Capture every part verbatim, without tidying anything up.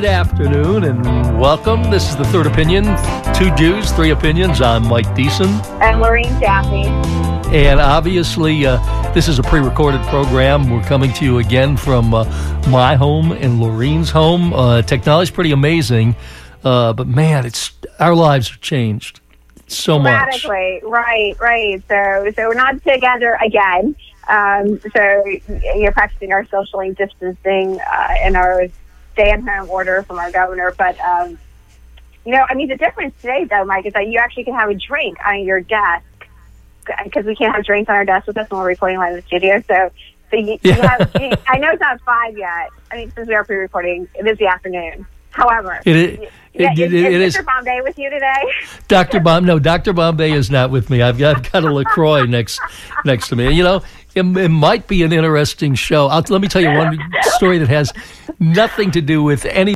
Good afternoon and welcome. This is The Third Opinion. Two Jews, three opinions. I'm Mike Deason. I'm Lorene Jaffe. And obviously, uh, this is a pre-recorded program. We're coming to you again from uh, my home and Lorene's home. Uh, technology's pretty amazing, uh, but man, it's our lives have changed so much. Dramatically, right, right. So, so we're not together again. Um, so you're practicing our socially distancing uh, and our stay-at-home order from our governor. But um, you know, I mean, the difference today, though, Mike, is that you actually can have a drink on your desk. Because we can't have drinks on our desk with us when we're recording live in the studio. So, so you, you yeah. have, you, I know it's not five yet. I mean, since we are pre-recording, it is the afternoon. However, it, it, yeah, it, is, it, it is is. Mister Bombay with you today? Doctor Bomb, no, Doctor Bombay is not with me. I've got, I've got a LaCroix next next to me. You know, it, it might be an interesting show. I'll, let me tell you one story that has nothing to do with any.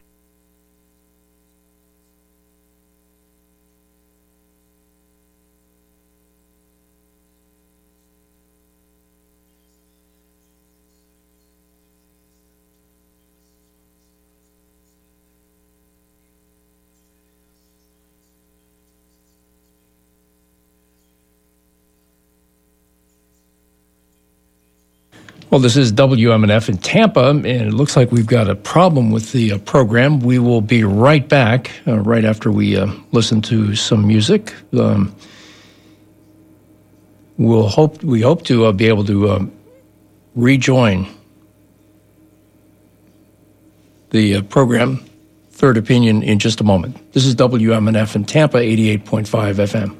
Well, this is W M N F in Tampa, and it looks like we've got a problem with the uh, program. We will be right back, uh, right after we uh, listen to some music. Um, we'll hope we hope to uh, be able to uh, rejoin the uh, program, Third Opinion, in just a moment. This is W M N F in Tampa, eighty-eight point five F M.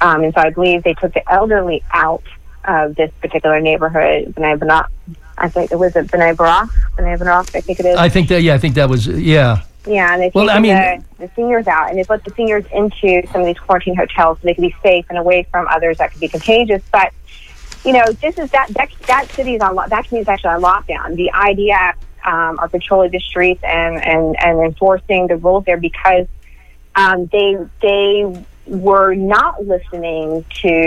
Um, and so I believe they took the elderly out of this particular neighborhood. B'nai B'rach, I think it was it B'nai B'rach, B'nai B'rach, I think it is. I think that, yeah, I think that was, yeah. Yeah, and they've well, taken I mean, the, the seniors out, and they've let the seniors into some of these quarantine hotels so they can be safe and away from others that could be contagious. But, you know, this is that that, that city is on that community is actually on lockdown. The I D F um, are patrolling the streets and, and, and enforcing the rules there because um, they they were not listening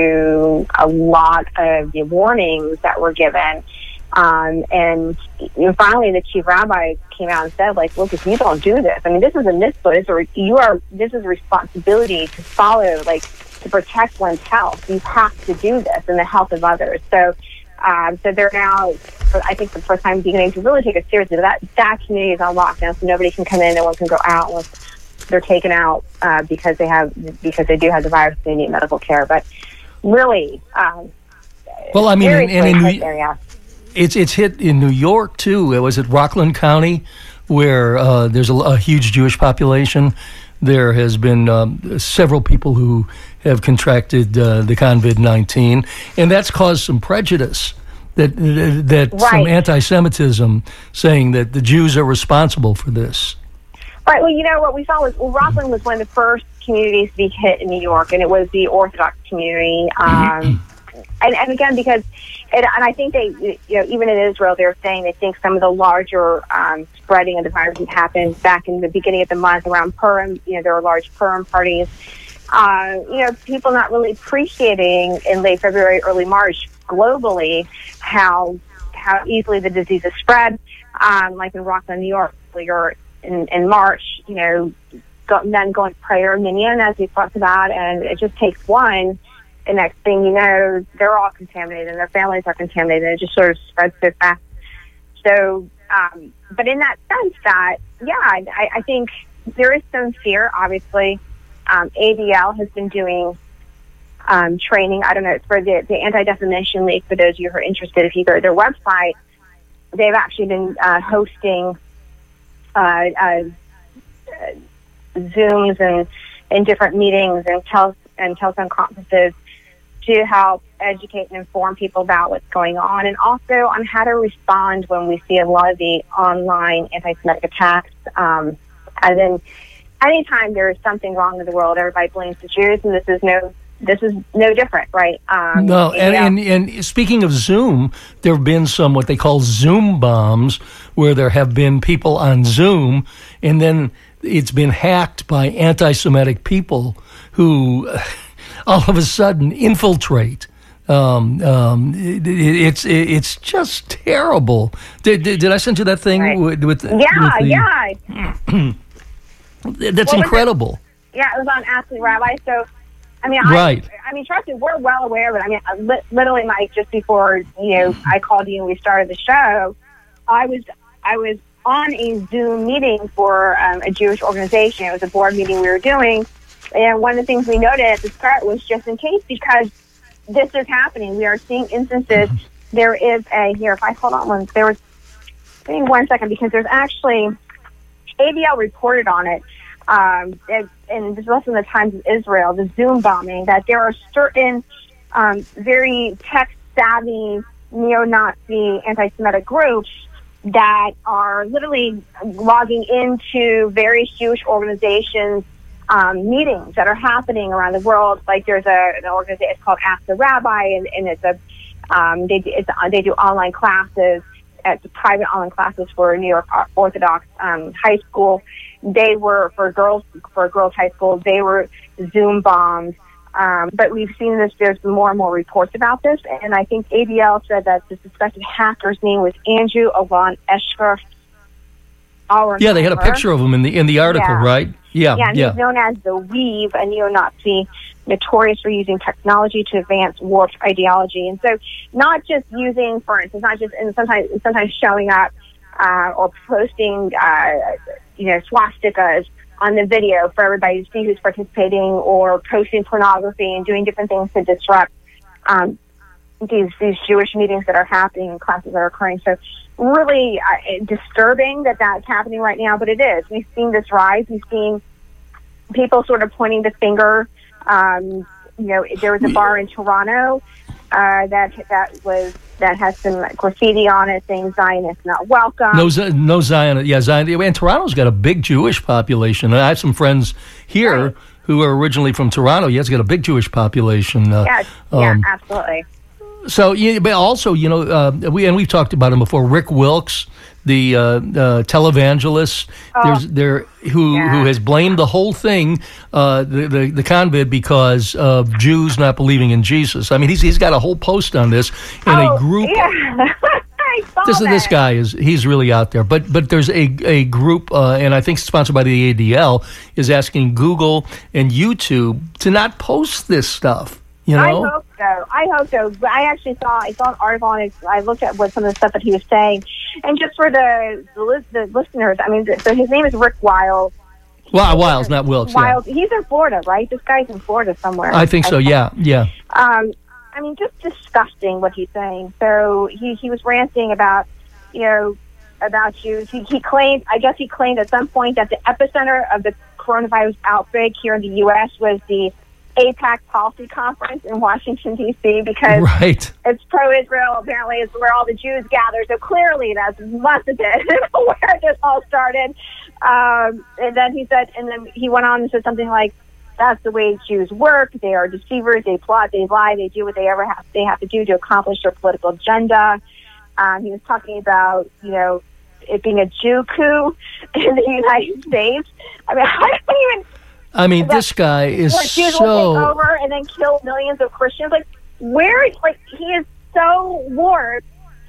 to a lot of the warnings that were given. Um, and you know, finally, the chief rabbi came out and said, "Like, look, if you don't do this, I mean, this is a mitzvah. Or you are. This is a responsibility to follow, like, to protect one's health. You have to do this and the health of others." So, um, so they're now, I think, for the first time beginning to really take it seriously. That that community is on lockdown, so nobody can come in, no one can go out unless they're taken out uh, because they have because they do have the virus. They need medical care, but really, um, well, I mean, very and, and in, area. It's it's hit in New York too. It was at Rockland County, where uh, there's a, a huge Jewish population. There has been um, several people who have contracted uh, the COVID nineteen, and that's caused some prejudice. That that right. some anti-Semitism, saying that the Jews are responsible for this. Right. Well, you know what we saw was well, Rockland was one of the first communities to be hit in New York, and it was the Orthodox community. Um, and, and again, because. And, and I think they, you know, even in Israel, they're saying they think some of the larger um, spreading of the virus has happened back in the beginning of the month around Purim. You know, there were large Purim parties. Uh, you know, people not really appreciating in late February, early March globally how how easily the disease is spread. Um, like in Rockland, New York, or in, in March, you know, go, men going to prayer minyan, as we talked about, and it just takes one. The next thing you know, they're all contaminated and their families are contaminated. It just sort of spreads so fast. So, um, but in that sense that, yeah, I, I think there is some fear, obviously. Um, A D L has been doing um, training. I don't know, it's for the, the Anti-Defamation League, for those of you who are interested. If you go to their website, they've actually been uh, hosting uh, uh, Zooms and, and different meetings and, tel- and telephone conferences to help educate and inform people about what's going on, and also on how to respond when we see a lot of the online anti-Semitic attacks. Um, and then anytime there is something wrong in the world, everybody blames the Jews, and this is no this is no different, right? Um, no, and, and, and speaking of Zoom, there have been some what they call Zoom bombs, where there have been people on Zoom, and then it's been hacked by anti-Semitic people who all of a sudden infiltrate. Um, um, it, it, it's it, it's just terrible. Did, did did I send you that thing right. with, with yeah with the, yeah? That's what incredible. It? Yeah, it was on Ask the Rabbi. So, I mean, right. I, I mean, trust me, we're well aware of it. I mean, li- literally, Mike, just before you know, I called you and we started the show, I was I was on a Zoom meeting for um, a Jewish organization. It was a board meeting we were doing. And one of the things we noted at the start was just in case, because this is happening. We are seeing instances. There is a, here, if I hold on one, there was, give me one second, because there's actually, A D L reported on it, um, and, and this was also in the Times of Israel, the Zoom bombing, that there are certain um, very tech-savvy, neo-Nazi, anti-Semitic groups that are literally logging into various Jewish organizations, Um, meetings that are happening around the world. Like there's a an organization, it's called Ask the Rabbi, and, and it's a um, they it's, they do online classes, at private online classes for New York Orthodox um, high school. They were for girls for girls high school. They were Zoom bombed. Um, but we've seen this. There's more and more reports about this, and I think A D L said that the suspected hacker's name was Andrew Alon Escher. Yeah, they had a picture of him in the in the article, yeah. right? Yeah, yeah. And yeah. He's known as the Weave, a neo-Nazi, notorious for using technology to advance warped ideology. And so, not just using, for instance, not just and sometimes sometimes showing up uh, or posting, uh, you know, swastikas on the video for everybody to see who's participating, or posting pornography and doing different things to disrupt um, these these Jewish meetings that are happening and classes that are occurring. So. Really uh, disturbing that that's happening right now, but it is. We've seen this rise. We've seen people sort of pointing the finger um, you know, there was a bar in Toronto uh, that that was that has some graffiti on it saying Zionists not welcome. No, no Zion. Yeah, Zion. And Toronto's got a big Jewish population. I have some friends here right. who are originally from Toronto. Yeah, it's got a big Jewish population. Uh, yeah, um, yeah, absolutely. So, yeah, but also, you know, uh, we and we've talked about him before. Rick Wilkes, the uh, uh, televangelist, oh, there's there who yeah. who has blamed the whole thing, uh, the, the the convid, because of Jews not believing in Jesus. I mean, he's he's got a whole post on this in oh, a group. Yeah. I saw This that. this guy is he's really out there. But but there's a a group, uh, and I think sponsored by the A D L, is asking Google and YouTube to not post this stuff. You know? I hope so. I hope so. I actually saw I saw an article on it. I looked at what some of the stuff that he was saying, and just for the the, lis- the listeners, I mean, so his name is Rick Wiles. Well, Wiles, not Wilkes. Wiles. Yeah. He's in Florida, right? This guy's in Florida somewhere. I think so. I yeah, yeah. Um, I mean, just disgusting what he's saying. So he he was ranting about, you know, about Jews. He, he claimed, I guess he claimed at some point that the epicenter of the coronavirus outbreak here in the U S was the AIPAC Policy Conference in Washington, D C, because right. it's pro-Israel. Apparently, it's where all the Jews gather. So clearly, that must have been where this all started. Um, and then he said, and then he went on and said something like, "That's the way Jews work. They are deceivers. They plot. They lie. They do what they ever have. They have to do to accomplish their political agenda." Um, he was talking about, you know, it being a Jew coup in the United States. I mean, I don't even. I mean, this guy is Where Jews so. will take over and then kill millions of Christians. Like, where? Like, he is so warped.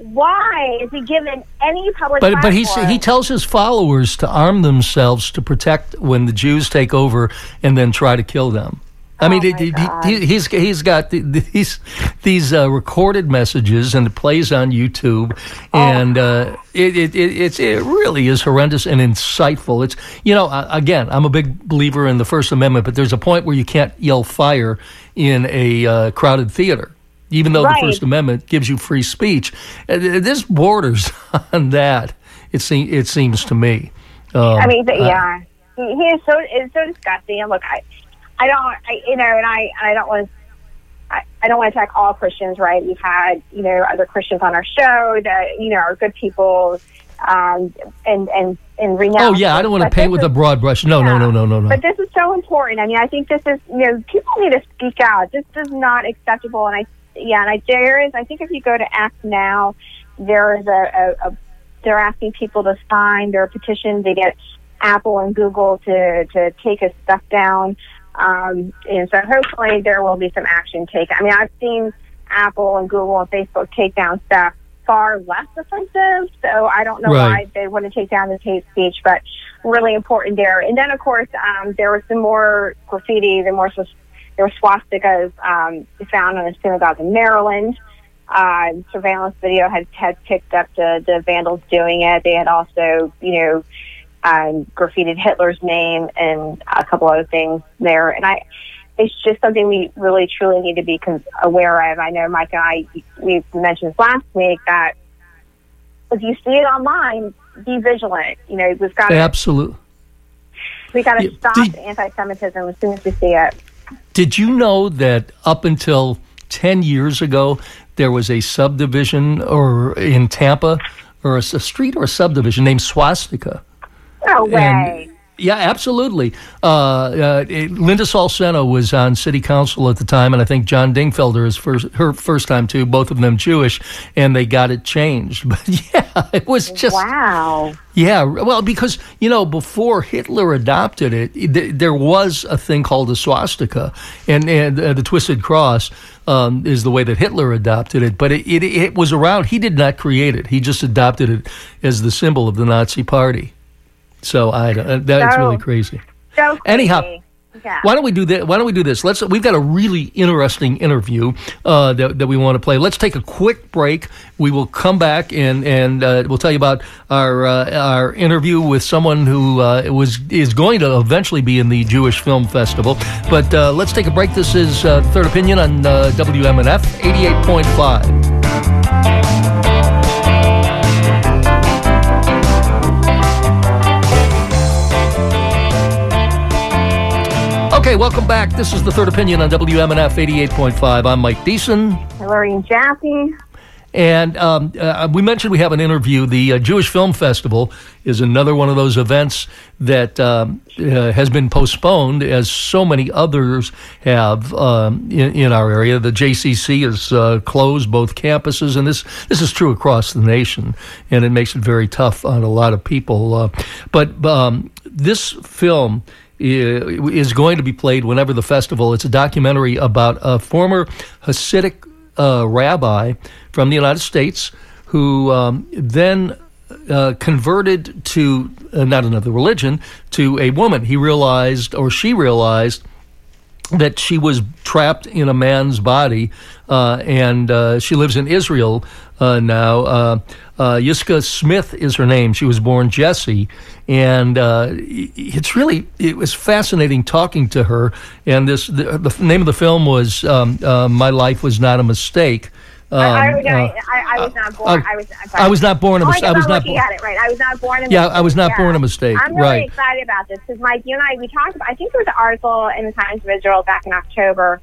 Why is he given any public? But but he's, platform? he tells his followers to arm themselves to protect when the Jews take over and then try to kill them. I Oh mean, my he, God. he, he's he's got the, these these uh, recorded messages, and it plays on YouTube, Oh. and uh, it, it it it's, it really is horrendous and insightful. It's you know uh, again, I'm a big believer in the First Amendment, but there's a point where you can't yell fire in a uh, crowded theater, even though Right. the First Amendment gives you free speech. Uh, This borders on that. It seems it seems to me. Um, I mean, but, uh, yeah, he, he is so it's so disgusting. And look, I, I don't, I, you know, and I, I don't want, I, I don't want to attack all Christians, right? We've had, you know, other Christians on our show that, you know, are good people, um, and and and renowned. Oh yeah, I don't want to But paint this with is- a broad brush. No, no, yeah. no, no, no, no. But this is so important. I mean, I think this is, you know, people need to speak out. This is not acceptable. And I, yeah, and I, there is, I think if you go to Act Now, there is a, a, a they're asking people to sign their petition to get Apple and Google to, to take his stuff down. Um, and so hopefully there will be some action taken. I mean, I've seen Apple and Google and Facebook take down stuff far less offensive, so I don't know Right. why they wouldn't take down this hate speech, but really important there. And then, of course, um, there was some more graffiti, there, more, there were swastikas um, found on a synagogue in Maryland. Uh, surveillance video had, had picked up the, the vandals doing it. They had also, you know, um, graffitied Hitler's name and a couple other things there. And I, it's just something we really, truly need to be con- aware of. I know Mike and I, we mentioned this last week that if you see it online, be vigilant. You know, we've got to, Absolutely. we got to Yeah, stop did- the anti-Semitism as soon as we see it. Did you know that up until ten years ago, there was a subdivision or in Tampa, or a, a street or a subdivision named Swastika? No way. And- Yeah, absolutely. Uh, uh, it, Linda Salceno was on city council at the time, and I think John Dingfelder is first, her first time too, both of them Jewish, and they got it changed. But yeah, it was just... Wow. Yeah, well, because, you know, before Hitler adopted it, th- there was a thing called a swastika, and, and uh, the twisted cross um, is the way that Hitler adopted it, but it, it, it was around. He did not create it. He just adopted it as the symbol of the Nazi Party. So I, uh, that's So- really crazy. So crazy. Anyhow, Yeah. why don't we do that? Why don't we do this? Let's. We've got a really interesting interview uh, that that we want to play. Let's take a quick break. We will come back and and uh, we'll tell you about our uh, our interview with someone who uh, was is going to eventually be in the Jewish Film Festival. But uh, let's take a break. This is uh, Third Opinion on uh, W M N F eighty-eight point five. Okay, welcome back. This is The Third Opinion on W M N F eighty-eight point five. I'm Mike Deason. Lorraine Jaffe. And um, uh, we mentioned we have an interview. The uh, Jewish Film Festival is another one of those events that um, uh, has been postponed, as so many others have um, in, in our area. The J C C is uh, closed, both campuses, and this this is true across the nation, and it makes it very tough on a lot of people. Uh, but um, this film is going to be played whenever the festival. It's a documentary about a former Hasidic uh, rabbi from the United States who um, then uh, converted to uh, not another religion, to a woman. He realized, or she realized, that she was trapped in a man's body, uh, and uh, she lives in Israel uh, now. Uh, uh, Yiska Smith is her name. She was born Jessie, and uh, it's really, it was fascinating talking to her. And this, the, the name of the film was um, uh, "My Life Was Not a Mistake." Um, I, I, uh, I, I was not born. Uh, I was. I was not born a oh, mistake. I was not. Looking at it right. I was not born a yeah, mistake. I was not yeah. born a mistake. I'm really right. excited about this because Mike, you and I, we talked about. I think there was an article in the Times of Israel back in October,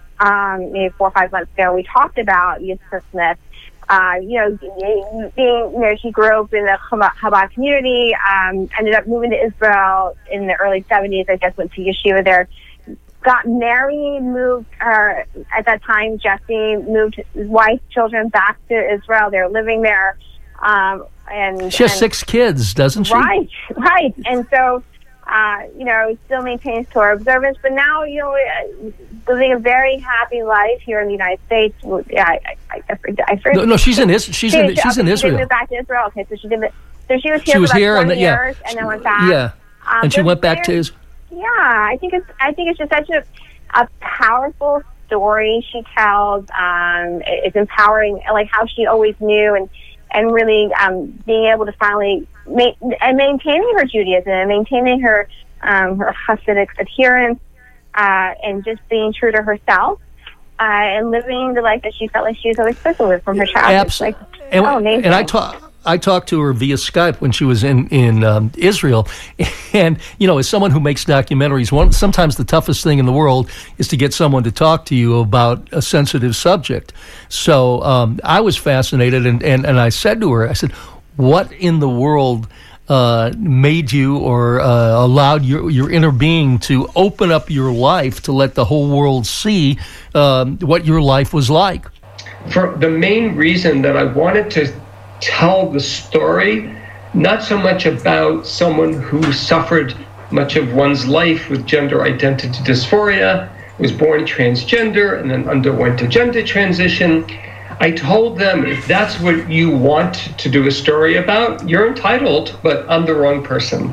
um, maybe four or five months ago. We talked about Yiska Smith. Uh, you know, being, you know, she grew up in the Chabad community. Um, ended up moving to Israel in the early seventies. I guess went to yeshiva there. Got married, moved her, at that time, Jesse moved his wife, children back to Israel. They're living there. Um, and She has and, six kids, doesn't she? Right, right. And so, uh, you know, still maintains Torah observance, but now, you know, uh, living a very happy life here in the United States. Yeah, I, I, I, I forget. No, no, she's in Is- she's she, in she's okay, in she Israel. She moved back to Israel. Okay, so she did. So she was here she was for about here twenty and the, yeah. years, and then went back. Yeah, um, and she went back to Israel. Yeah, I think it's. I think it's just such a, a powerful story she tells. Um, it's empowering, like how she always knew, and and really um, being able to finally ma- and maintaining her Judaism and maintaining her um, her Hasidic adherence, uh, and just being true to herself, uh, and living the life that she felt like she was always supposed to live from her childhood. Absolutely. Like, and, oh, amazing. and I talk. I talked to her via Skype when she was in in um, Israel, and you know, as someone who makes documentaries, one sometimes the toughest thing in the world is to get someone to talk to you about a sensitive subject. So um, I was fascinated, and, and and I said to her, I said, "What in the world uh, made you or uh, allowed your your inner being to open up your life to let the whole world see um, what your life was like?" For the main reason that I wanted to tell the story, not so much about someone who suffered much of one's life with gender identity dysphoria, was born transgender and then underwent a gender transition. I told them, if that's what you want to do a story about, you're entitled, but I'm the wrong person.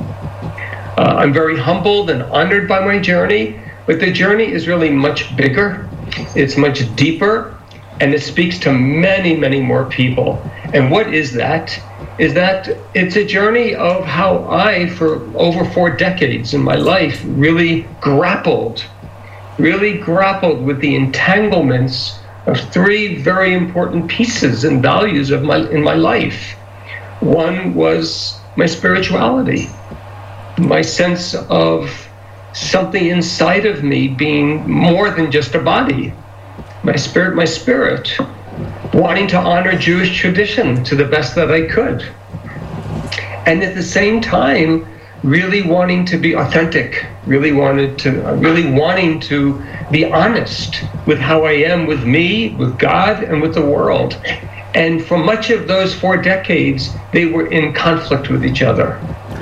Uh, I'm very humbled and honored by my journey, but the journey is really much bigger, it's much deeper, and it speaks to many, many more people. And what is that? Is that it's a journey of how I, for over four decades in my life, really grappled, really grappled with the entanglements of three very important pieces and values of my in my life. One was my spirituality, my sense of something inside of me being more than just a body. My spirit, my spirit, wanting to honor Jewish tradition to the best that I could. And at the same time, really wanting to be authentic, really wanted to, really wanting to be honest with how I am with me, with God, and with the world. And for much of those four decades, they were in conflict with each other.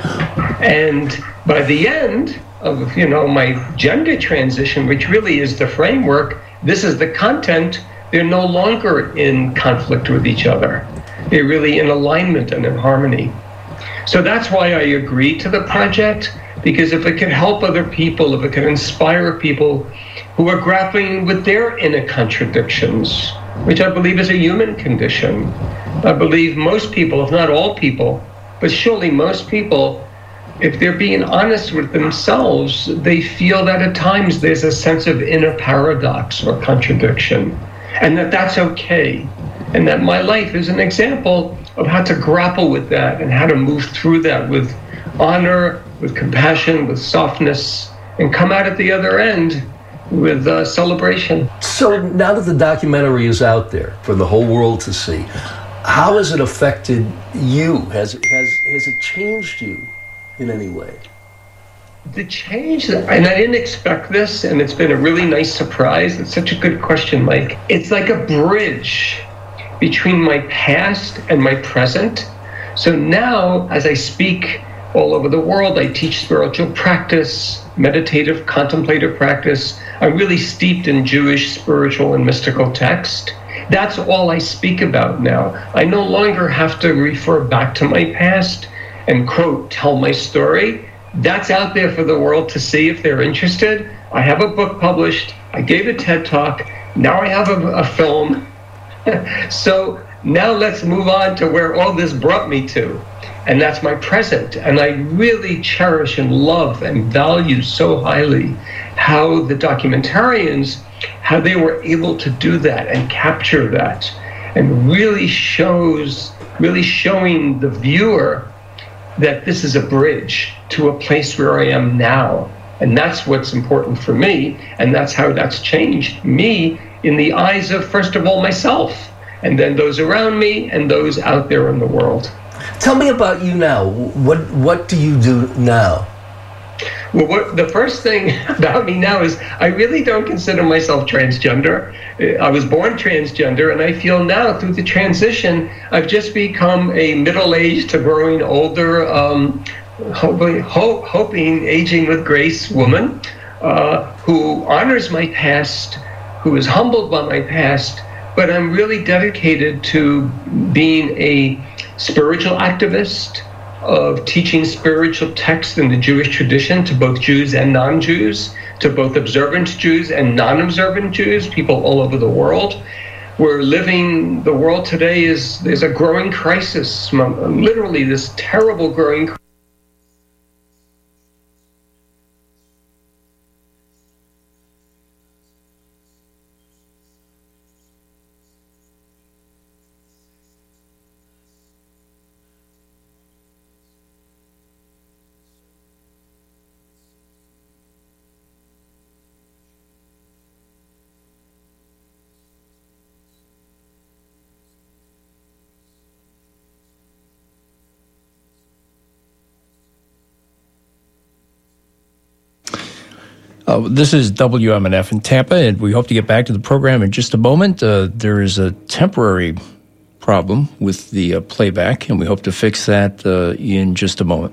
And by the end of, you know, my gender transition, which really is the framework, this is the content, they're no longer in conflict with each other. They're really in alignment and in harmony. So that's why I agreed to the project, because if it could help other people, if it could inspire people who are grappling with their inner contradictions, which I believe is a human condition. I believe most people, if not all people, but surely most people, if they're being honest with themselves, they feel that at times there's a sense of inner paradox or contradiction, and that that's okay. And that my life is an example of how to grapple with that and how to move through that with honor, with compassion, with softness, and come out at the other end with uh, celebration. So now that the documentary is out there for the whole world to see, how has it affected you? Has has has it changed you in any way? The change, and I didn't expect this, and it's been a really nice surprise. It's such a good question, Mike. It's like a bridge between my past and my present. So now, as I speak all over the world, I teach spiritual practice, meditative, contemplative practice. I'm really steeped in Jewish spiritual and mystical text. That's all I speak about now. I no longer have to refer back to my past and, quote, tell my story. That's out there for the world to see if they're interested. I have a book published. I gave a TED Talk. Now I have a, a film. So now let's move on to where all this brought me to. And that's my present. And I really cherish and love and value so highly how the documentarians, how they were able to do that and capture that, and really shows, really showing the viewer that this is a bridge to a place where I am now. And that's what's important for me. And that's how that's changed me in the eyes of, first of all, myself, and then those around me and those out there in the world. Tell me about you now. What what do you do now? Well, what, the first thing about me now is I really don't consider myself transgender. I was born transgender, and I feel now through the transition, I've just become a middle-aged to growing older, um, hoping, hope, hoping, aging with grace woman uh, who honors my past, who is humbled by my past, but I'm really dedicated to being a spiritual activist, of teaching spiritual texts in the Jewish tradition to both Jews and non-Jews, to both observant Jews and non-observant Jews, people all over the world. We're living, the world today is, there's a growing crisis, literally this terrible growing crisis. Uh, this is W M N F in Tampa, and we hope to get back to the program in just a moment. Uh, there is a temporary problem with the uh, playback, and we hope to fix that uh, in just a moment.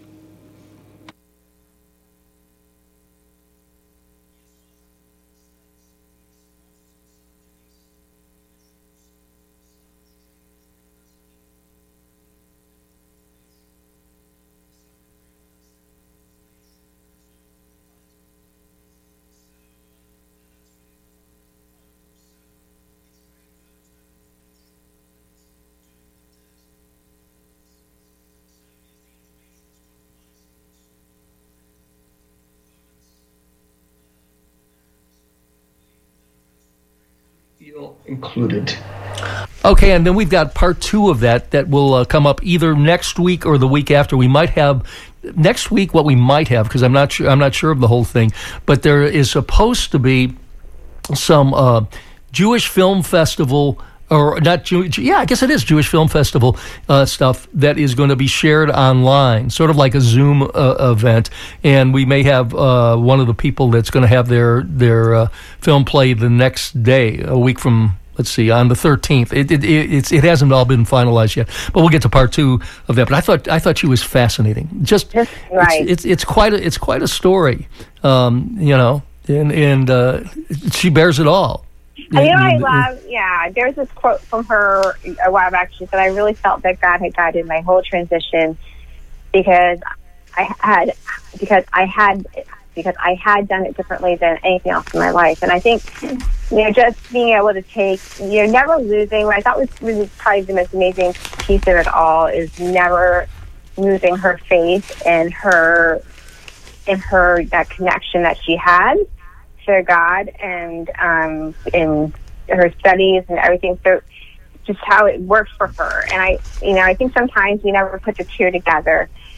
Feel included. Okay, and then we've got part two of that that will uh, come up either next week or the week after. We might have next week what we might have, because I'm not sure I'm not sure of the whole thing, but there is supposed to be some uh, Jewish Film Festival, or not Jewish, yeah, I guess it is Jewish Film Festival uh, stuff that is going to be shared online, sort of like a Zoom uh, event. And we may have uh, one of the people that's going to have their their uh, film play the next day, a week from, let's see, on the thirteenth. It it it, it's, it hasn't all been finalized yet, but we'll get to part two of that. But I thought I thought she was fascinating. Just right. It's, it's it's quite a it's quite a story, um, you know, and and uh, she bears it all. And you know what I love? Yeah, there's this quote from her a while back. She said, I really felt that God had guided my whole transition because I had, because I had, because I had done it differently than anything else in my life. And I think, you know, just being able to take, you know, never losing, what I thought was really probably the most amazing piece of it all is never losing her faith and her, in her, that connection that she had to God and um, in her studies and everything. So just how it worked for her. And I, you know, I think sometimes we never put the two together.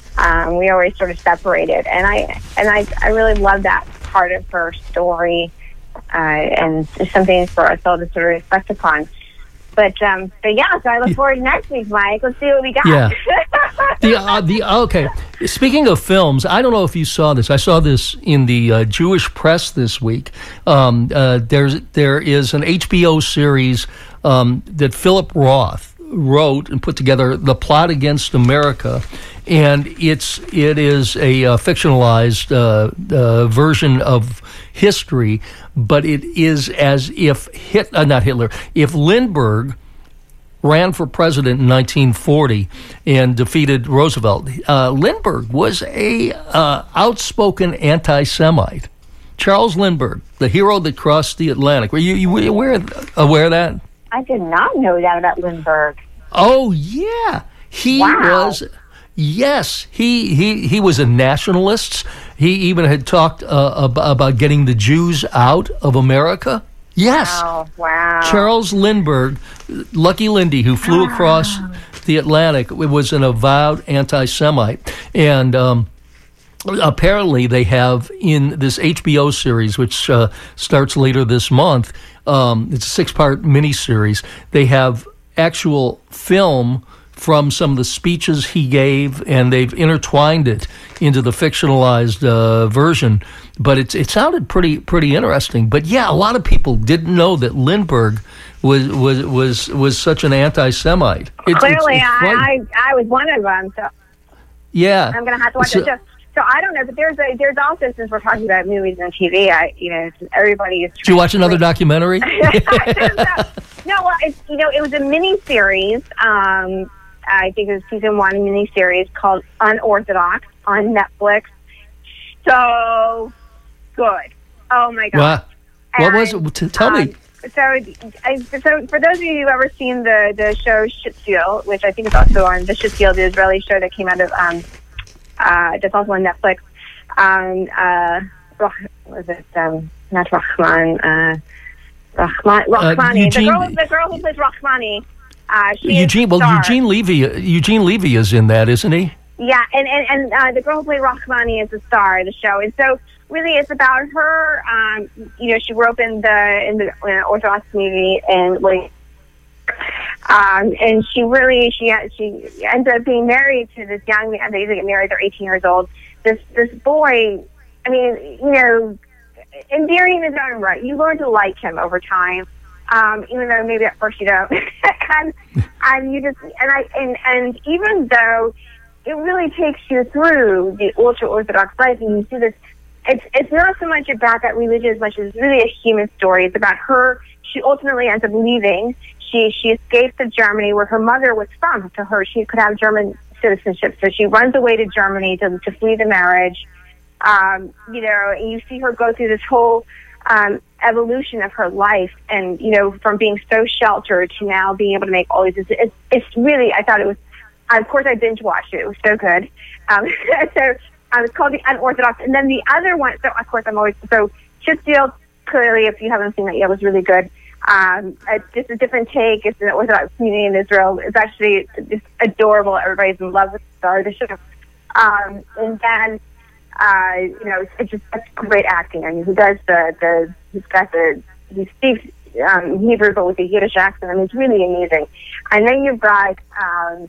Um, we always sort of separated, and I and I, I really love that part of her story, uh, and it's something for us all to sort of reflect upon. But um, but yeah, so I look forward to next week, Mike. Let's see what we got. Yeah. the uh, the okay. Speaking of films, I don't know if you saw this. I saw this in the uh, Jewish press this week. Um, uh, there's there is an H B O series um, that Philip Roth wrote and put together, The Plot Against America, and it's it is a uh, fictionalized uh, uh, version of history, but it is as if Hit uh, not Hitler, if Lindbergh ran for president in nineteen forty and defeated Roosevelt. Uh, Lindbergh was a uh, outspoken anti-Semite. Charles Lindbergh, the hero that crossed the Atlantic. Were you, you were aware aware of that? I did not know that about Lindbergh. Oh yeah, he Wow. was. Yes, he, he he was a nationalist. He even had talked uh, ab- about getting the Jews out of America. Yes. Wow, wow. Charles Lindbergh, Lucky Lindy, who flew across the Atlantic, was an avowed anti-Semite. And um, apparently they have in this H B O series, which uh, starts later this month, um, it's a six-part miniseries, they have actual film from some of the speeches he gave, and they've intertwined it into the fictionalized uh, version. But it's it sounded pretty pretty interesting. But yeah, a lot of people didn't know that Lindbergh was was was, was such an anti-Semite. It, Clearly, it's, it's I, I I was one of them. So yeah, I'm going to have to watch so, it. So, so I don't know, but there's a there's also, since we're talking about movies and T V, I you know everybody is. Did you watch another documentary? no, well, it's you know it was a mini series. Um, I think it was season one, a mini series called Unorthodox on Netflix. So good. Oh my god. Wow. What was it? T- Tell um, me. So, I, so for those of you who've ever seen the, the show Shitfield, which I think is also on the Shitfield, the Israeli show that came out of, um, uh, that's also on Netflix. Um, uh, was it, um, not Rahman, uh, Rahman, Rahmani. Eugene, the girl, the girl who plays Rahmani. Uh, she Eugene, well, Eugene Levy, Eugene Levy is in that, isn't he? Yeah, and and, and uh, the girl who played Rahmani is the star of the show, and so really it's about her. Um, you know, she grew up in the in the uh, Orthodox community, and like, um, and she really she she ended up being married to this young man. They get married; they're eighteen years old. This this boy, I mean, you know, endearing in his own right. You learn to like him over time. Um, even though maybe at first you don't, and, and you just and I and, and even though it really takes you through the ultra Orthodox life, and you see this, it's it's not so much about that religion as much as it's really a human story. It's about her. She ultimately ends up leaving. She she escapes to Germany, where her mother was from. To her, she could have German citizenship, so she runs away to Germany to to flee the marriage. Um, you know, and you see her go through this whole. Um, evolution of her life, and you know, from being so sheltered to now being able to make all these. It's, it's really. I thought it was. Of course, I binge watched it. It was so good. Um, so um, it's called The Unorthodox, and then the other one. So of course, I'm always so Shitfield. Clearly, if you haven't seen that yet, was really good. Um, it's just a different take. It's an Orthodox community in Israel. It's actually just adorable. Everybody's in love with the star of the show. Um, and then. Uh, you know, it's just that's great acting. I mean, he does the, the he's got the, he speaks um, Hebrew, but with a Yiddish accent. I mean, it's really amazing. And then you've got um,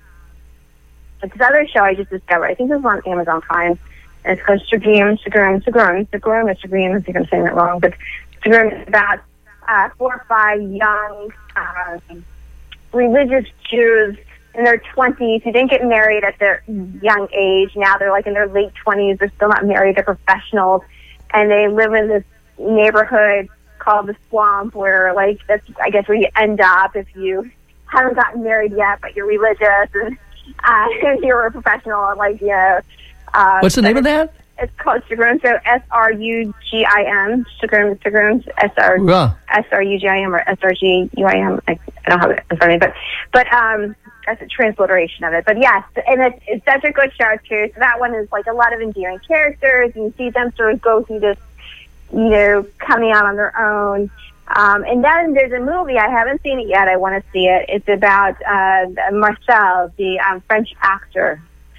this other show I just discovered. I think this is on Amazon Prime. And it's called Shagrim, Shagrim, Shagrim, Shagrim, or Shagrim, I think I'm saying that wrong, but Shagrim is about uh, four or five young uh, religious Jews in their twenties who didn't get married at their young age. Now they're like in their late twenties. They're still not married. They're professionals. And they live in this neighborhood called the Swamp, where like that's, I guess, where you end up if you haven't gotten married yet, but you're religious and uh, you're a professional. Like, you know. Uh, What's the name of that? It's called Shagrim. So S R U G I M. Shagrim, Shagrim, S R S R U G I M or S R G U I M. I, I don't have it in front of me, but, but, um, that's a transliteration of it. But yes, and it's, it's such a good show too. So that one is like a lot of endearing characters, and you see them sort of go through this, you know, coming out on their own. Um, and then there's a movie, I haven't seen it yet, I want to see it. It's about uh, Marcel, the um, French actor.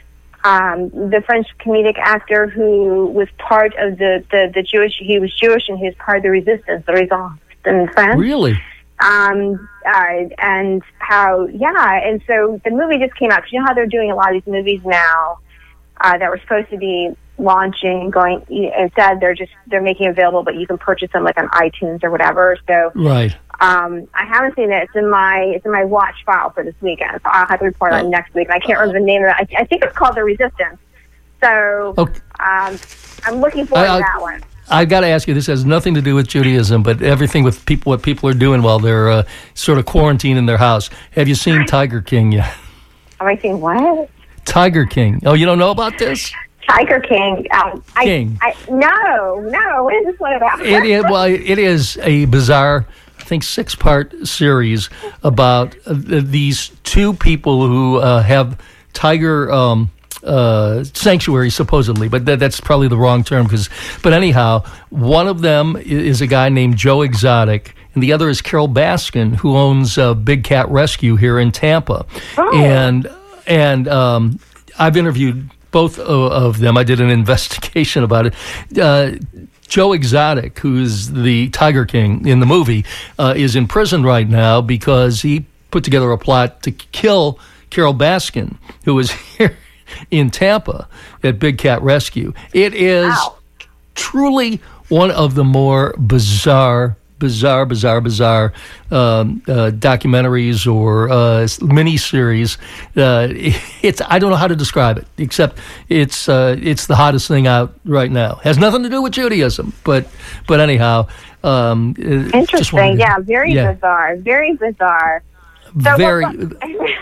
um, the French comedic actor who was part of the, the, the Jewish, he was Jewish and he was part of the resistance, the resistance in France. Really? Um, uh, and how, yeah, and so the movie just came out, because you know how they're doing a lot of these movies now uh, that were supposed to be launching, going, instead they're just, they're making available, but you can purchase them like on iTunes or whatever, so. Right. Um, I haven't seen it. It's in my it's in my watch file for this weekend. So I'll have to report on it next week. And I can't remember the name of it. I, I think it's called The Resistance. So okay. um, I'm looking forward I, I, to that one. I've got to ask you, this has nothing to do with Judaism, but everything with people, what people are doing while they're uh, sort of quarantined in their house. Have you seen Tiger King yet? Have I seen what? Tiger King. Oh, you don't know about this? Tiger King. Um, I, King. I, no, no. What is this one about? It is, well, it is a bizarre, I think, six-part series about uh, these two people who uh, have tiger um, uh, sanctuaries, supposedly, but that, that's probably the wrong term. Because, but anyhow, one of them is a guy named Joe Exotic, and the other is Carol Baskin, who owns uh, Big Cat Rescue here in Tampa. Oh. And and um, I've interviewed both of them. I did an investigation about it. Uh, Joe Exotic, who's the Tiger King in the movie, uh, is in prison right now because he put together a plot to kill Carol Baskin, who was here in Tampa at Big Cat Rescue. It is Wow. truly one of the more bizarre, bizarre, bizarre, bizarre um, uh, documentaries or uh, miniseries. Uh, it's I don't know how to describe it, except it's uh, it's the hottest thing out right now. Has nothing to do with Judaism, but but anyhow, um, Interesting. Yeah, very yeah. bizarre. Very bizarre. So very. What,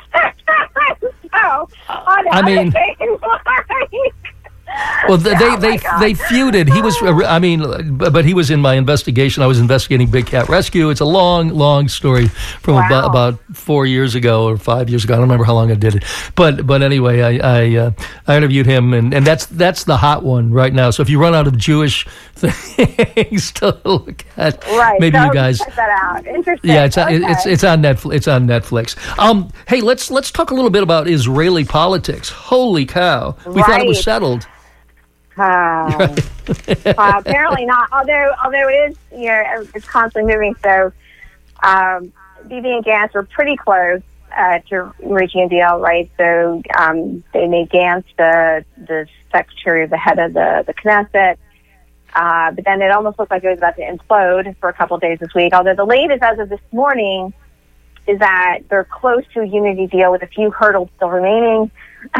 so, on I mean. Well, they Oh, they my they, God. they feuded. He was, I mean, but he was in my investigation. I was investigating Big Cat Rescue. It's a long, long story from Wow. about, about four years ago or five years ago. I don't remember how long I did it. But but anyway, I I, uh, I interviewed him, and, and that's that's the hot one right now. So if you run out of Jewish things to look at, Right. maybe so you guys. check that out. Interesting. Yeah, it's okay. it's it's on Netflix. It's on Netflix. Um, hey, let's let's talk a little bit about Israeli politics. Holy cow! We thought it was Right. settled. Uh, uh, apparently not. Although, although it is, you know, it's constantly moving. So, um, Bibi and Gantz were pretty close uh, to reaching a deal, right? So, um, they made Gantz the the secretary, the head of the the Knesset. Uh, but then it almost looked like it was about to implode for a couple of days this week. Although the latest, as of this morning, is that they're close to a unity deal with a few hurdles still remaining.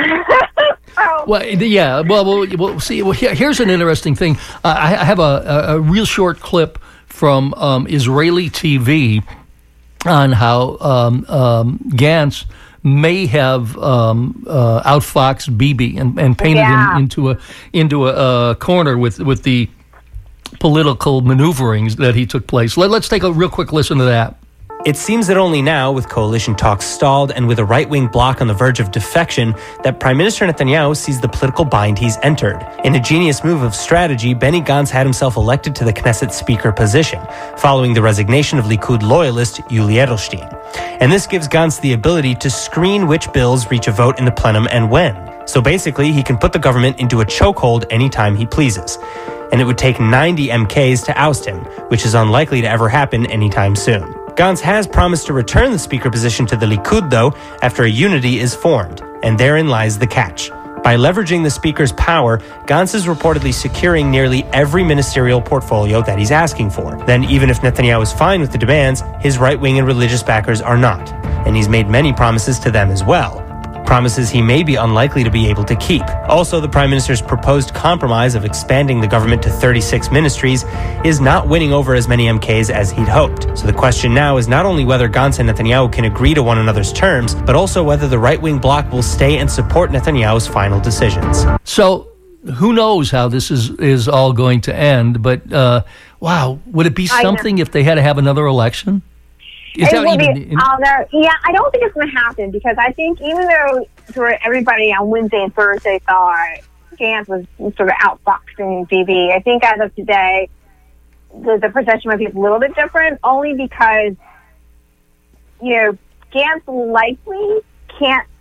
Oh. Well, yeah. Well, we'll, we'll see. Well, here- here's an interesting thing. Uh, I I have a, a, a real short clip from um, Israeli T V on how um, um, Gantz may have um, uh, outfoxed Bibi and, and painted Yeah. him into a into a, a corner with with the political maneuverings that he took place. Let, let's take a real quick listen to that. It seems that only now, with coalition talks stalled and with a right-wing bloc on the verge of defection, that Prime Minister Netanyahu sees the political bind he's entered. In a genius move of strategy, Benny Gantz had himself elected to the Knesset Speaker position, following the resignation of Likud loyalist Yuli Edelstein. And this gives Gantz the ability to screen which bills reach a vote in the plenum and when. So basically, he can put the government into a chokehold anytime he pleases. And it would take ninety M Ks to oust him, which is unlikely to ever happen anytime soon. Gantz has promised to return the speaker position to the Likud, though, after a unity is formed, and therein lies the catch. By leveraging the speaker's power, Gantz is reportedly securing nearly every ministerial portfolio that he's asking for. Then, even if Netanyahu is fine with the demands, his right-wing and religious backers are not, and he's made many promises to them as well. Promises he may be unlikely to be able to keep. Also, the Prime Minister's proposed compromise of expanding the government to thirty-six ministries is not winning over as many M Ks as he'd hoped. So the question now is not only whether Gantz and Netanyahu can agree to one another's terms, but also whether the right-wing bloc will stay and support Netanyahu's final decisions. So who knows how this is, is all going to end, but uh, wow, would it be I know. something if they had to have another election? Is It that will even, be, although, yeah, I don't think it's going to happen because I think even though sort of everybody on Wednesday and Thursday thought Gantz was sort of outfoxing Bibi, I think as of today, the, the perception might be a little bit different, only because, you know, Gantz likely can't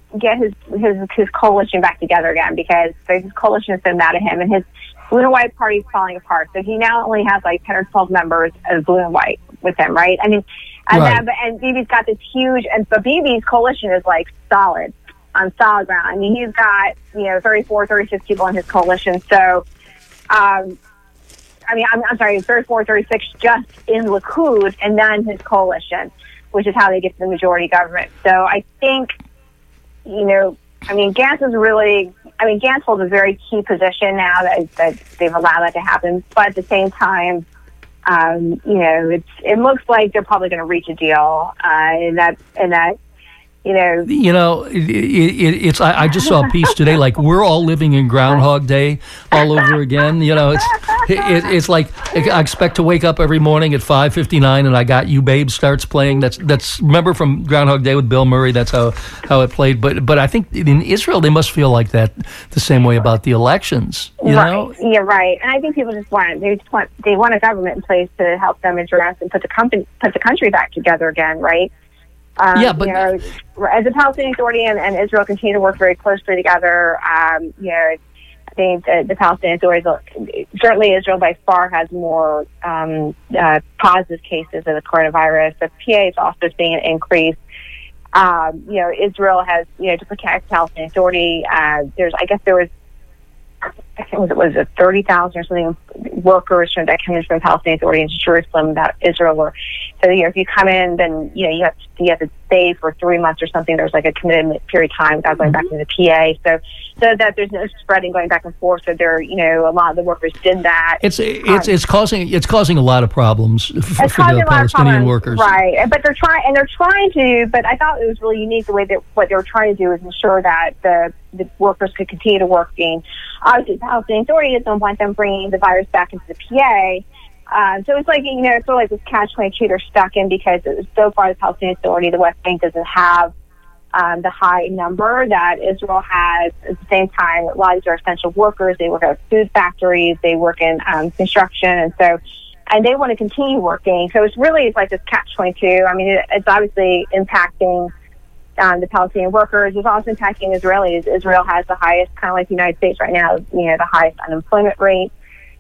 get his, his his coalition back together again, because his coalition is so mad at him, and his Blue and White party is falling apart. So he now only has like ten or twelve members of Blue and White with him, right? I mean, and, Right. then, and Bibi's got this huge, and but Bibi's coalition is like solid, on solid ground. I mean, he's got, you know, thirty-four, thirty-six people in his coalition. So, um, I mean, I'm, I'm sorry, thirty-four, thirty-six just in Likud, and then his coalition, which is how they get to the majority government. So I think, you know, I mean, Gantz is really, I mean, Gantz holds a very key position now that, that they've allowed that to happen. But at the same time, um, you know, it's, it looks like they're probably going to reach a deal, uh, and that, and that, you know, You know, it, it, it's. I, I just saw a piece today. Like, we're all living in Groundhog Day all over again. You know, it's it, it's like I expect to wake up every morning at five fifty-nine, and I Got You, Babe starts playing. That's that's remember from Groundhog Day with Bill Murray. That's how how it played. But but I think in Israel they must feel like that the same way about the elections. You right. know, Yeah, right. And I think people just want they just want they want a government in place to help them address and put the company put the country back together again, right? Um, Yeah, but- you know, as the Palestinian Authority and, and Israel continue to work very closely together, um, you know, I think the, the Palestinian Authority, certainly Israel by far has more um, uh, positive cases of the coronavirus. The P A is also seeing an increase. Um, you know, Israel has, you know, to protect the Palestinian Authority. Uh, there's, I guess, there was. I think it was, it was it thirty thousand or something workers from that came in from the Palestinian Authority in Jerusalem that Israel were. So, you know, if you come in, then, you know, you have to, you have to stay for three months or something. There's like a commitment period of time without going back to the P A. So, so that there's no spreading going back and forth. So there, you know, a lot of the workers did that. it's it's it's causing it's causing a lot of problems for, It's for causing the a lot of Palestinian problems, workers. right? But they're trying, and they're trying to. But I thought it was really unique the way that what they were trying to do is ensure that the the workers could continue to work. Being obviously the Palestinian Authority doesn't want them bringing the virus back into the P A. Uh, so it's like, you know, it's sort of like this catch twenty-two they're stuck in, because it was so far the Palestinian Authority, the West Bank doesn't have um, the high number that Israel has. At the same time, a lot of these are essential workers. They work at food factories, they work in um, construction, and so and they want to continue working. So it's really it's like this catch twenty-two. I mean, it, it's obviously impacting um, the Palestinian workers. It's also impacting Israelis. Israel has the highest, kind of like the United States right now, you know, the highest unemployment rate.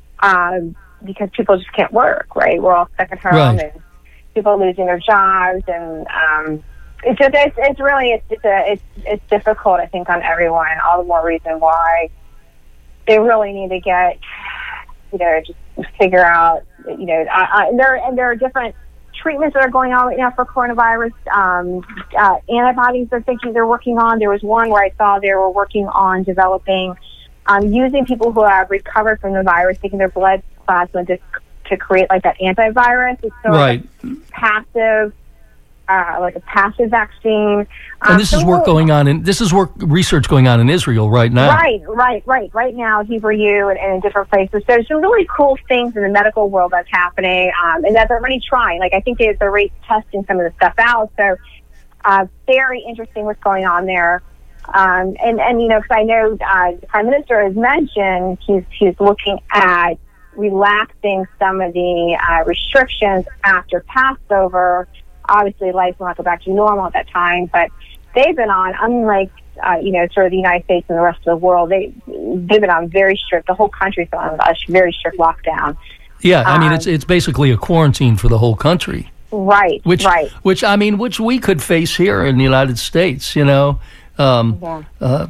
Um, because people just can't work, right? We're all stuck at home, Right. and people are losing their jobs, and um, it's just it's, it's really it's it's, a, it's it's difficult, I think, on everyone. All the more reason why they really need to get, you know, just figure out, you know, uh, uh, and there and there are different treatments that are going on right now for coronavirus. Um, uh, antibodies they're thinking they're working on. There was one where I saw they were working on developing. Um, using people who have recovered from the virus, taking their blood plasma to, to create like that antivirus. It's sort Right. of passive, uh, like a passive vaccine. Um, And this so is work we'll- going on in this is work research going on in Israel right now. Right, right, right. Right now, Hebrew U and, and in different places. So there's some really cool things in the medical world that's happening, um, and that they're already trying. Like I think they're already testing some of the stuff out. So uh, very interesting what's going on there. Um, and, and, you know, because I know uh, the Prime Minister has mentioned he's, he's looking at relaxing some of the uh, restrictions after Passover. Obviously, life will not go back to normal at that time, but they've been on, unlike, uh, you know, sort of the United States and the rest of the world, they, they've been on very strict, the whole country's been on a very strict lockdown. Yeah, I mean, it's Um, it's basically a quarantine for the whole country. Right, Which, right. which I mean, which we could face here in the United States. You know, um, Yeah. uh,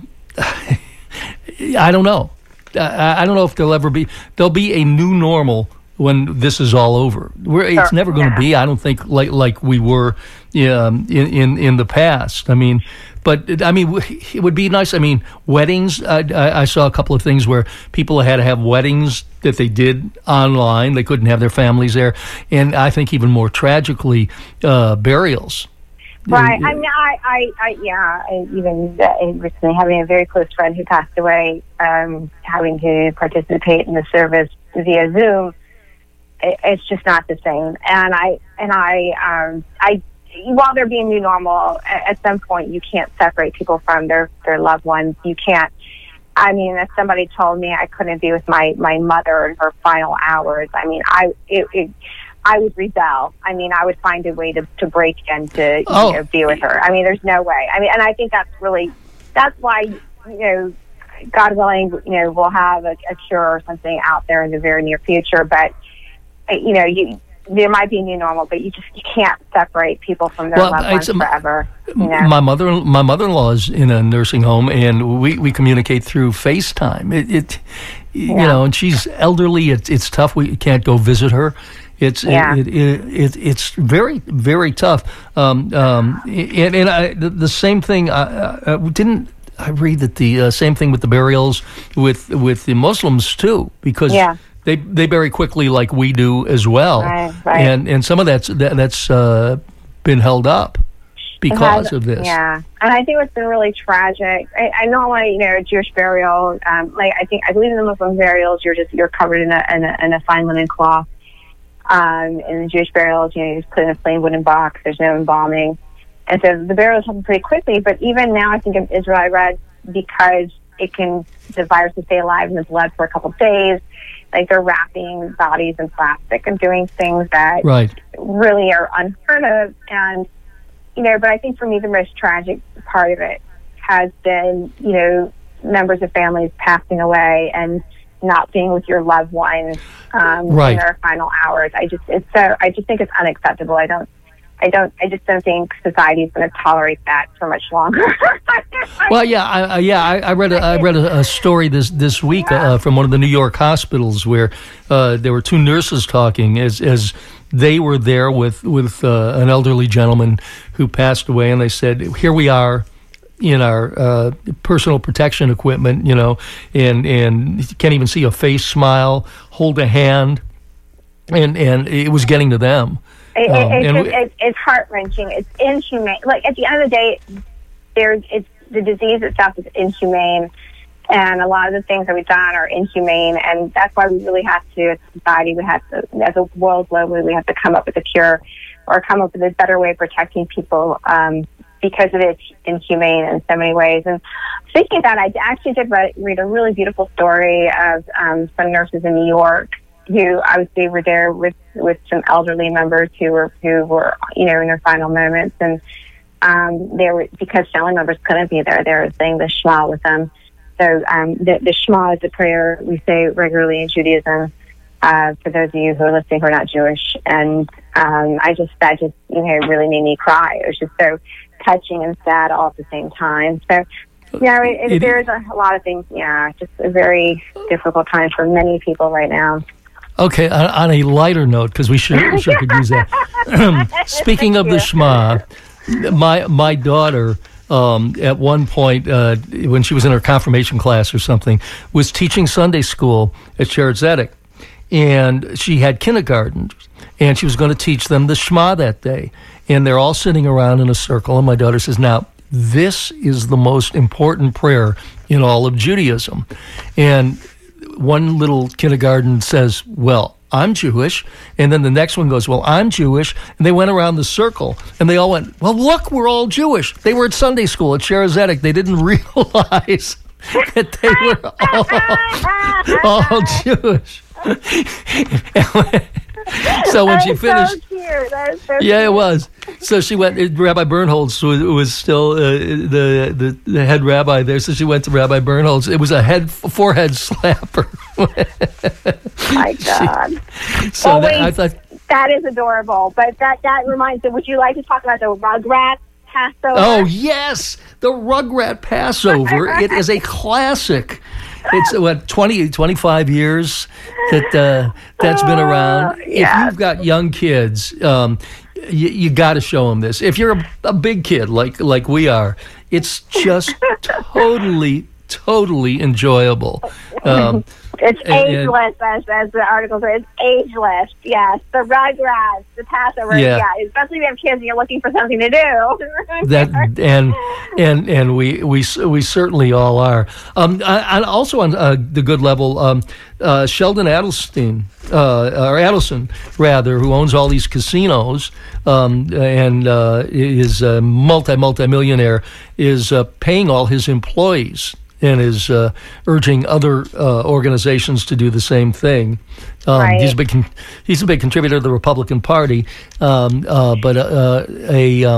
I don't know. I, I don't know if there'll ever be there'll be a new normal when this is all over. We're, it's Sure, never going to yeah. be. I don't think like like we were um, in, in in the past. I mean. But, I mean, it would be nice. I mean, weddings, I, I, I saw a couple of things where people had to have weddings that they did online. They couldn't have their families there. And I think even more tragically, uh, burials. Right. Uh, I mean, I, I, I yeah, I even uh, recently having a very close friend who passed away, um, having to participate in the service via Zoom, it, it's just not the same. And I, and I, um, I, while there being new normal, at, at some point you can't separate people from their, their loved ones. You can't. I mean, if somebody told me I couldn't be with my, my mother in her final hours, I mean, I it, it, I would rebel. I mean, I would find a way to, to break in to Oh. you know, be with her. I mean, there's no way. I mean, and I think that's really that's why, you know, God willing, you know, we'll have a, a cure or something out there in the very near future. But, you know, you there might be a new normal, but you just you can't separate people from their well, loved ones forever. You know? My mother, my mother-in-law is in a nursing home, and we, we communicate through FaceTime. It, it you Yeah. know, and she's elderly. It's it's tough. We can't go visit her. It's Yeah. it, it, it, it's very very tough. Um, um, and and I, the, the same thing. I, I didn't. I read that the uh, same thing with the burials with with the Muslims too, because Yeah. they they bury quickly like we do as well, Right, right. and and some of that's that, that's uh, been held up because It has- of this. Yeah, and I think what's been really tragic. I, I know, like, you know, a Jewish burial. Um, like I think I believe in the Muslim burials, you're just you're covered in a in a, in a fine linen cloth. Um, in the Jewish burials, you know, you just put in a plain wooden box. There's no embalming. And so the burials happen pretty quickly, but even now, I think in Israel, I read, because it can, the virus can stay alive in the blood for a couple of days, like they're wrapping bodies in plastic and doing things that Right. really are unheard of. And, you know, but I think for me, the most tragic part of it has been, you know, members of families passing away and not being with your loved ones um, Right. in their final hours. I just, it's so, I just think it's unacceptable. I don't, I don't. I just don't think society is going to tolerate that for much longer. Well, yeah, I, I, yeah. I, I read a, I read a, a story this this week uh, from one of the New York hospitals where uh, there were two nurses talking as as they were there with with uh, an elderly gentleman who passed away, and they said, "Here we are." In our uh, personal protection equipment, you know, and and you can't even see a face smile, hold a hand, and and it was getting to them. It, Um, it, and it's, we- it's, it's heart wrenching. It's inhumane. Like at the end of the day, there's it's the disease itself is inhumane, and a lot of the things that we've done are inhumane, and that's why we really have to, as a society, we have to, as a world globally, we have to come up with a cure or come up with a better way of protecting people. Um, because it is inhumane in so many ways. And speaking of that, I actually did read, read a really beautiful story of um, some nurses in New York who obviously were there with, with some elderly members who were, who were, you know, in their final moments. And um, they were, because family members couldn't be there, they were saying the Shema with them. So um, the, the Shema is a prayer we say regularly in Judaism. Uh, for those of you who are listening who are not Jewish. And um, I just, that just, you know, really made me cry. It was just so touching and sad all at the same time. So, you know, it, it, there's a, a lot of things, yeah, just a very difficult time for many people right now. Okay, on, on a lighter note, because we sure, sure could use that. Speaking of the Shema, my my daughter, um, at one point, uh, when she was in her confirmation class or something, was teaching Sunday school at Sheretz Zedek. And she had kindergarten, and she was going to teach them the Shema that day. And they're all sitting around in a circle, and my daughter says, now, this is the most important prayer in all of Judaism. And one little kindergarten says, well, I'm Jewish. And then the next one goes, well, I'm Jewish. And they went around the circle, and they all went, well, look, we're all Jewish. They were at Sunday school at Sheretz Zedek. They didn't realize that they were all, all Jewish. So when That she is finished, so cute. That is so yeah, it cute. was. So she went. Rabbi Bernholz was, was still uh, the, the the head rabbi there. So she went to Rabbi Bernholz. It was a head forehead slapper. My God. So Well, that, wait. I thought, That is adorable. But that, that reminds me, would you like to talk about the Rugrats Passover? oh yes, the Rugrat Passover. It is a classic. It's what twenty, twenty-five years that uh, that's been around. yeah. If you've got young kids, um, you, you got to show them this. If you're a, a big kid like like we are, it's just totally, totally enjoyable. Um, It's and- and- ageless, as, as the article says. It's ageless, yes. The Rugrats, the Passover, Yeah. yeah. Especially if you have kids and you're looking for something to do. that and and and we we we certainly all are. Um, and also on uh, the good level, um, uh, Sheldon Adelstein uh, or Adelson rather, who owns all these casinos um, and uh, is a multi multi millionaire, is uh, paying all his employees and is uh, urging other uh, organizations to do the same thing. Um, Right. He's a big con- he's a big contributor to the Republican Party, um, uh, but uh, a um,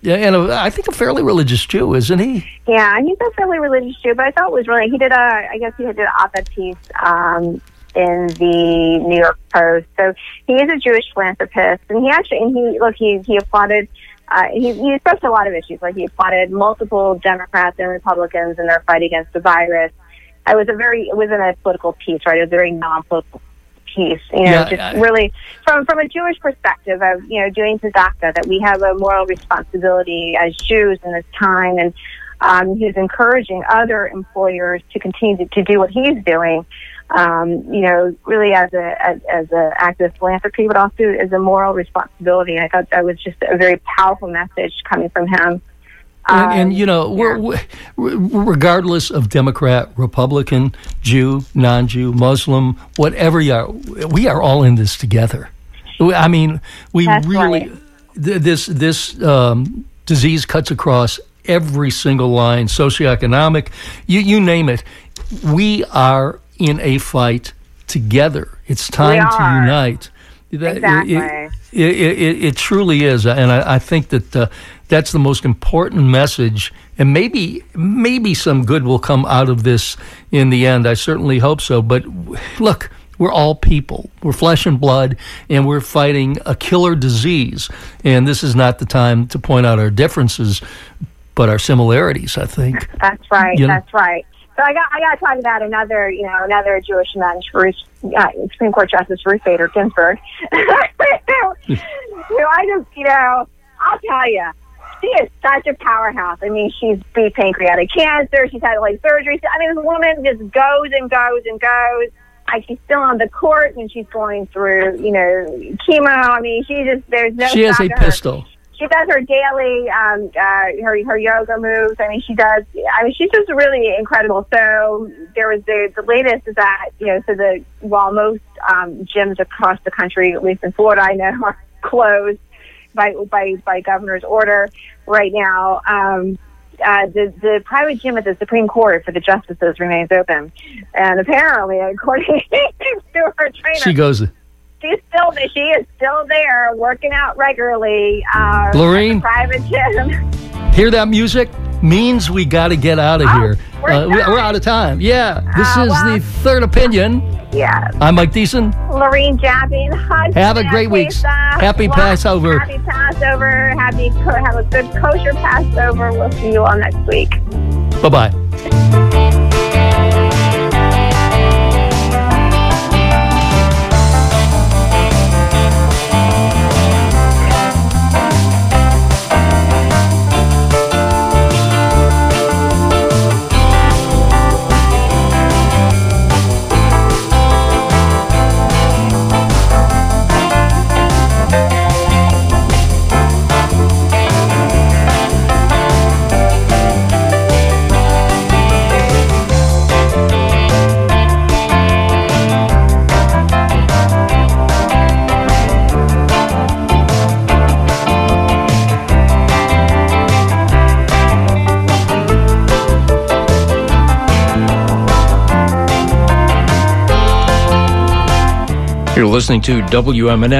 Yeah, and a, I think a fairly religious Jew, isn't he? Yeah, he's a fairly religious Jew, but I thought it was really, he did a, I guess he did an op-ed piece um, in the New York Post. So he is a Jewish philanthropist, and he actually, and he, look, he, he applauded, uh, he, he expressed a lot of issues, like he applauded multiple Democrats and Republicans in their fight against the virus. It was a very, it wasn't a political piece, right? It was a very non-political piece, you know, Yeah, just I- really from from a Jewish perspective of, you know, doing tzedakah, that we have a moral responsibility as Jews in this time, and um, he's encouraging other employers to continue to, to do what he's doing, um, you know, really as a as, as an act of philanthropy, but also as a moral responsibility. I thought that was just a very powerful message coming from him. And, Um, and you know, we're, yeah. we're, regardless of Democrat, Republican, Jew, non-Jew, Muslim, whatever you are, we are all in this together. I mean, we That's really right. th- this this um, disease cuts across every single line, socioeconomic, you you name it. We are in a fight together. It's time We to are. unite. That- Exactly. It, it, it, it truly is, and I, I think that uh, that's the most important message. And maybe maybe some good will come out of this in the end. I certainly hope so. But look, we're all people. We're flesh and blood, and we're fighting a killer disease. And this is not the time to point out our differences, but our similarities, I think. That's right. You know? That's right. So I got I got to talk about another, you know, another Jewish man, Ruth, uh, Supreme Court Justice Ruth Bader Ginsburg. who I just, you know, I'll tell you, she is such a powerhouse. I mean, she's beat pancreatic cancer. She's had like surgery. I mean, this woman just goes and goes and goes. Like, she's still on the court and she's going through, you know, chemo. I mean, she just, there's no She has a stop to her. pistol. She does her daily, um, uh, her her yoga moves. I mean, she does. I mean, she's just really incredible. So there was the the latest is that, you know, so the while most um, gyms across the country, at least in Florida, I know, are closed by by by governor's order right now. Um, uh, the the private gym at the Supreme Court for the justices remains open, and apparently, according to her trainer, She goes, she's still she is still there working out regularly. Uh, Lorene? at the private gym. hear that music? Means we got to get out of Oh, here. we're Uh, we- done. we're out of time. Yeah, this Oh, is wow. the Third Opinion. Yeah, I'm Mike Deason. Lorene Japping. Have a great week. Happy Passover. Happy Passover. Happy co- have a good kosher Passover. We'll see you all next week. Bye-bye. You're listening to W M N F.